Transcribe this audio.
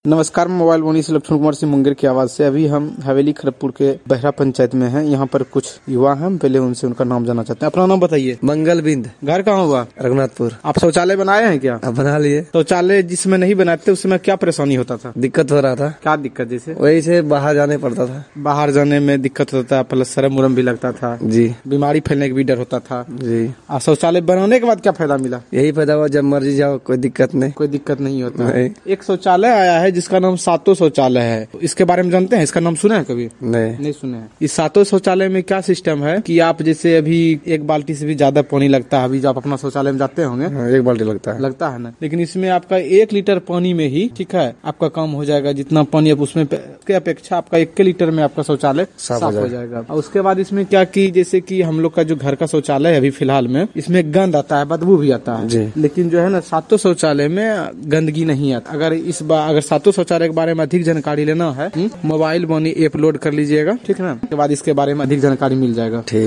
नमस्कार, मोबाइल बोनी से लक्ष्मण कुमार सिंह मुंगेर की आवाज से। अभी हम हवेली खड़गपुर के बहरा पंचायत में हैं। यहाँ पर कुछ युवा हैं, पहले उनसे उनका नाम जानना चाहते हैं। अपना नाम बताइए। मंगल बिंद। घर कहाँ हुआ? रघुनाथपुर। आप शौचालय बनाए हैं क्या? अब बना लिए। शौचालय जिसमें नहीं बनाते उसमें क्या परेशानी होता था? दिक्कत हो रहा था। क्या दिक्कत? जैसे वही से बाहर जाने पड़ता था। बाहर जाने में दिक्कत होता था, प्लस शर्म उरम भी लगता था जी। बीमारी फैलने का भी डर होता था जी। शौचालय बनाने के बाद क्या फायदा मिला? यही फायदा हुआ, जब मर्जी जाओ, कोई दिक्कत नहीं। कोई दिक्कत नहीं होता है। नहीं। एक शौचालय आया है जिसका नाम सातों शौचालय है। इसके बारे में जानते हैं? इसका नाम सुना है कभी? नहीं सुने हैं। इस सातों शौचालय में क्या सिस्टम है कि आप जैसे अभी एक बाल्टी से भी ज्यादा पानी लगता है। अभी जब आप अपना शौचालय में जाते होंगे, एक बाल्टी लगता है ना। लेकिन इसमें आपका 1 लीटर पानी में ही, ठीक है, आपका काम हो जाएगा। जितना पानी आप उसमें के अपेक्षा आपका 1 लीटर में आपका शौचालय साफ हो जाएगा। और उसके बाद इसमें क्या कि जैसे कि हम लोग का जो घर का शौचालय है अभी फिलहाल में, इसमें गंद आता है, बदबू भी आता है। लेकिन जो है ना, सातों शौचालय में गंदगी नहीं आता। अगर सातों शौचालय के बारे में अधिक जानकारी लेना है, मोबाइल बोनी ऐप लोड कर लीजिएगा, ठीक है ना। उसके बाद इसके बारे में अधिक जानकारी मिल जाएगा। ठीक।